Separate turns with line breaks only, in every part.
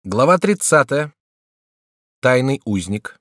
Глава 30. Тайный узник.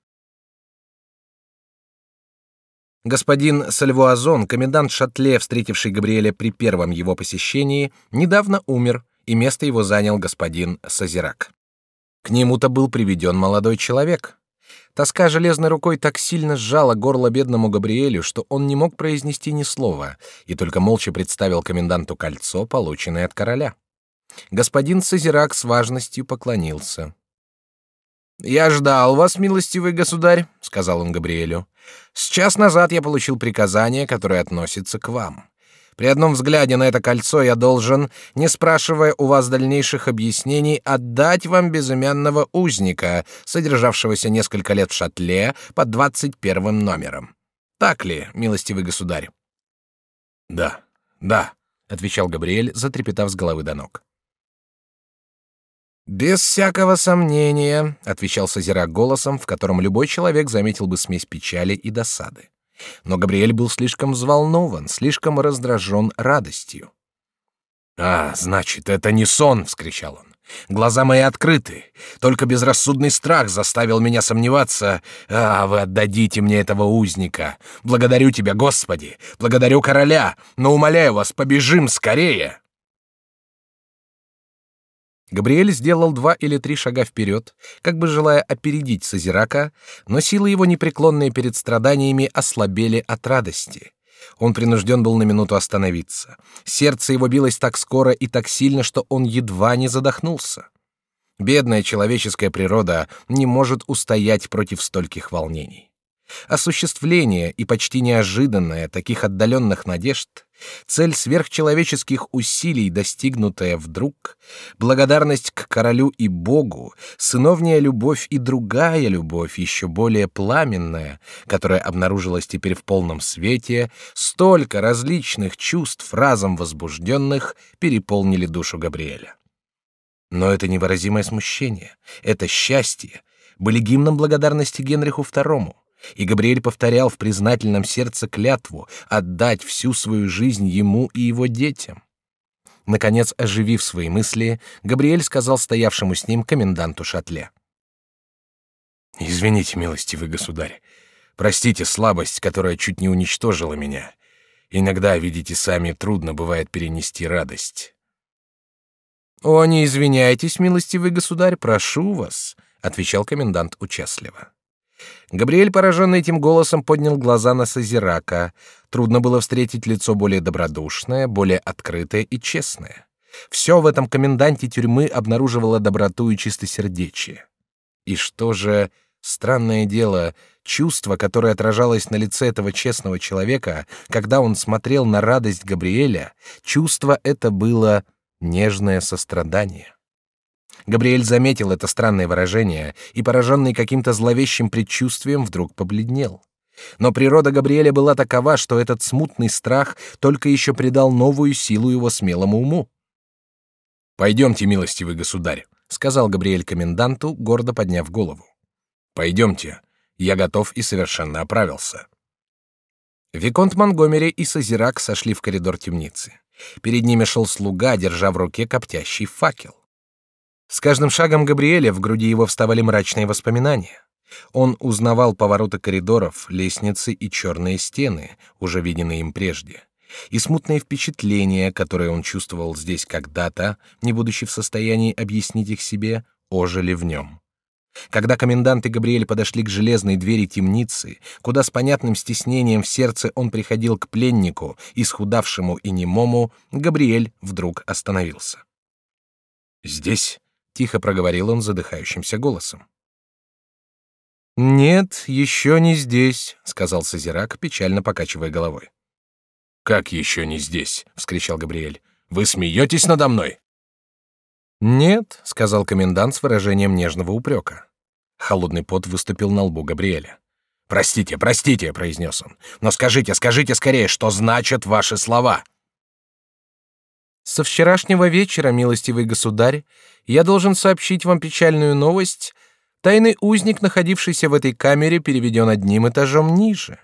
Господин Сальвуазон, комендант Шатле, встретивший Габриэля при первом его посещении, недавно умер, и место его занял господин Созерак. К нему-то был приведен молодой человек. Тоска железной рукой так сильно сжала горло бедному Габриэлю, что он не мог произнести ни слова, и только молча представил коменданту кольцо, полученное от короля. Господин Созерак с важностью поклонился. «Я ждал вас, милостивый государь», — сказал он Габриэлю. «С час назад я получил приказание, которое относится к вам. При одном взгляде на это кольцо я должен, не спрашивая у вас дальнейших объяснений, отдать вам безымянного узника, содержавшегося несколько лет в Шатле под 21-м номером. Так ли, милостивый государь?» «Да, да», — отвечал Габриэль, затрепетав с головы до ног. «Без всякого сомнения», — отвечал Созерак голосом, в котором любой человек заметил бы смесь печали и досады. Но Габриэль был слишком взволнован, слишком раздражен радостью. «А, значит, это не сон!» — вскричал он. «Глаза мои открыты. Только безрассудный страх заставил меня сомневаться. А, вы отдадите мне этого узника. Благодарю тебя, Господи! Благодарю короля! Но умоляю вас, побежим скорее!» Габриэль сделал 2 или 3 шага вперед, как бы желая опередить Созерака, но силы его, непреклонные перед страданиями, ослабели от радости. Он принужден был на минуту остановиться. Сердце его билось так скоро и так сильно, что он едва не задохнулся. Бедная человеческая природа не может устоять против стольких волнений. Осуществление и почти неожиданное таких отдаленных надежд, цель сверхчеловеческих усилий, достигнутая вдруг, благодарность к королю и Богу, сыновняя любовь и другая любовь, еще более пламенная, которая обнаружилась теперь в полном свете, столько различных чувств, разом возбужденных, переполнили душу Габриэля. Но это невыразимое смущение, это счастье были гимном благодарности Генриху II. И Габриэль повторял в признательном сердце клятву отдать всю свою жизнь ему и его детям. Наконец, оживив свои мысли, Габриэль сказал стоявшему с ним коменданту Шатле: «Извините, милостивый государь, простите слабость, которая чуть не уничтожила меня. Иногда, видите сами, трудно бывает перенести радость». «О, не извиняйтесь, милостивый государь, прошу вас», — отвечал комендант участливо. Габриэль, пораженный этим голосом, поднял глаза на Созерака. Трудно было встретить лицо более добродушное, более открытое и честное. Все в этом коменданте тюрьмы обнаруживало доброту и чистосердечие. И что же, странное дело, чувство, которое отражалось на лице этого честного человека, когда он смотрел на радость Габриэля, чувство это было нежное сострадание. Габриэль заметил это странное выражение и, пораженный каким-то зловещим предчувствием, вдруг побледнел. Но природа Габриэля была такова, что этот смутный страх только еще придал новую силу его смелому уму. «Пойдемте, милостивый государь», — сказал Габриэль коменданту, гордо подняв голову. «Пойдемте, я готов и совершенно оправился». Виконт Монгомери и Созерак сошли в коридор темницы. Перед ними шел слуга, держа в руке коптящий факел. С каждым шагом Габриэля в груди его вставали мрачные воспоминания. Он узнавал повороты коридоров, лестницы и черные стены, уже виденные им прежде, и смутные впечатления, которые он чувствовал здесь когда-то, не будучи в состоянии объяснить их себе, ожили в нем. Когда комендант и Габриэль подошли к железной двери темницы, куда с понятным стеснением в сердце он приходил к пленнику, исхудавшему и немому, Габриэль вдруг остановился. «Здесь?» — тихо проговорил он задыхающимся голосом. «Нет, еще не здесь», — сказал Созерак, печально покачивая головой. «Как еще не здесь?» — вскричал Габриэль. «Вы смеетесь надо мной?» «Нет», — сказал комендант с выражением нежного упрека. Холодный пот выступил на лбу Габриэля. «Простите, простите», — произнес он. «Но скажите скорее, что значат ваши слова?» «Со вчерашнего вечера, милостивый государь, я должен сообщить вам печальную новость. Тайный узник, находившийся в этой камере, переведен одним этажом ниже».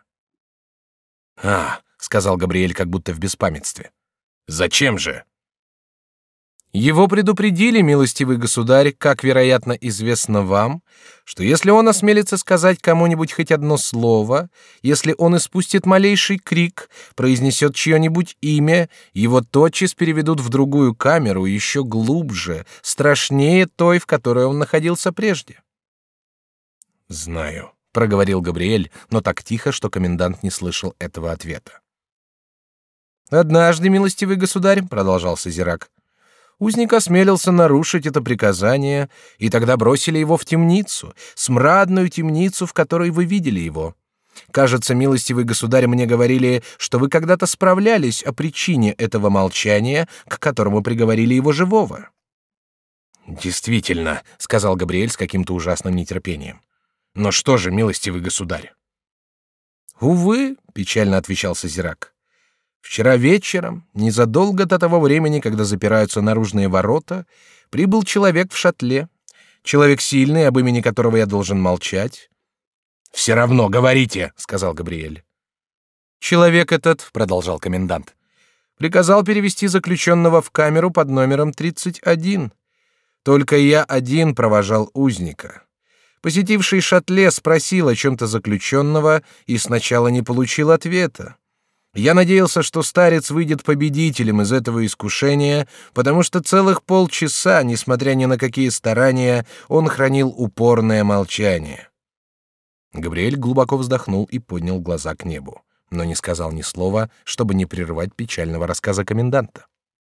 «А», — сказал Габриэль, как будто в беспамятстве. «Зачем же?» Его предупредили, милостивый государь, как, вероятно, известно вам, что если он осмелится сказать кому-нибудь хоть одно слово, если он испустит малейший крик, произнесет чье-нибудь имя, его тотчас переведут в другую камеру, еще глубже, страшнее той, в которой он находился прежде. «Знаю», — проговорил Габриэль, но так тихо, что комендант не слышал этого ответа. «Однажды, милостивый государь, — продолжал Созерак, — узник осмелился нарушить это приказание, и тогда бросили его в темницу, смрадную темницу, в которой вы видели его. Кажется, милостивый государь, мне говорили, что вы когда-то справлялись о причине этого молчания, к которому приговорили его живого». «Действительно», — сказал Габриэль с каким-то ужасным нетерпением. «Но что же, милостивый государь?» «Увы», — печально отвечал Созерак, — «вчера вечером, незадолго до того времени, когда запираются наружные ворота, прибыл человек в шатле, человек сильный, об имени которого я должен молчать». «Все равно, говорите», — сказал Габриэль. «Человек этот, — продолжал комендант, — приказал перевести заключенного в камеру под номером 31. Только я один провожал узника. Посетивший шатле спросил о чем-то заключенного и сначала не получил ответа. Я надеялся, что старец выйдет победителем из этого искушения, потому что целых полчаса, несмотря ни на какие старания, он хранил упорное молчание». Габриэль глубоко вздохнул и поднял глаза к небу, но не сказал ни слова, чтобы не прервать печального рассказа коменданта.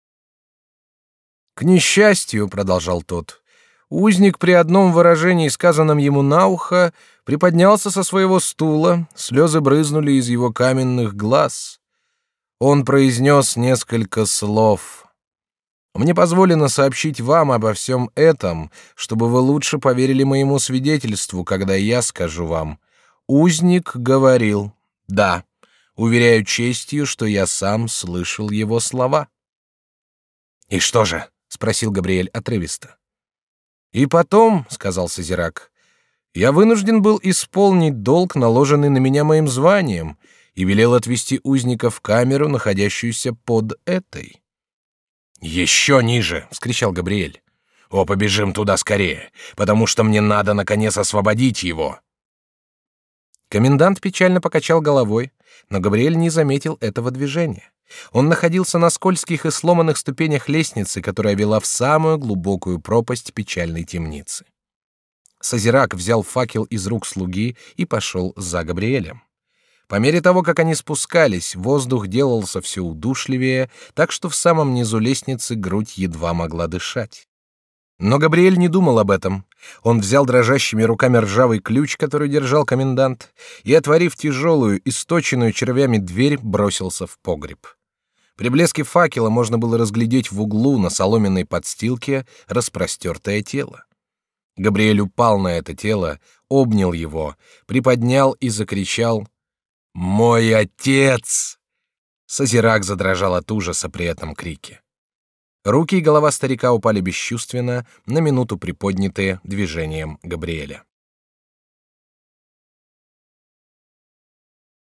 «К несчастью, — продолжал тот, — узник при одном выражении, сказанном ему на ухо, приподнялся со своего стула, слезы брызнули из его каменных глаз. Он произнес несколько слов. Мне позволено сообщить вам обо всем этом, чтобы вы лучше поверили моему свидетельству, когда я скажу вам. Узник говорил: да, уверяю честью, что я сам слышал его слова». «И что же?» — спросил Габриэль отрывисто. «И потом, — сказал Созерак, — я вынужден был исполнить долг, наложенный на меня моим званием, и велел отвести узника в камеру, находящуюся под этой». «Еще ниже!» — вскричал Габриэль. «О, побежим туда скорее, потому что мне надо, наконец, освободить его!» Комендант печально покачал головой, но Габриэль не заметил этого движения. Он находился на скользких и сломанных ступенях лестницы, которая вела в самую глубокую пропасть печальной темницы. Созерак взял факел из рук слуги и пошел за Габриэлем. По мере того, как они спускались, воздух делался все удушливее, так что в самом низу лестницы грудь едва могла дышать. Но Габриэль не думал об этом. Он взял дрожащими руками ржавый ключ, который держал комендант, и, отворив тяжелую, источенную червями дверь, бросился в погреб. При блеске факела можно было разглядеть в углу на соломенной подстилке распростертое тело. Габриэль упал на это тело, обнял его, приподнял и закричал: «Мой отец!» Созерак задрожал от ужаса при этом крике. Руки и голова старика упали бесчувственно, на минуту приподнятые движением Габриэля.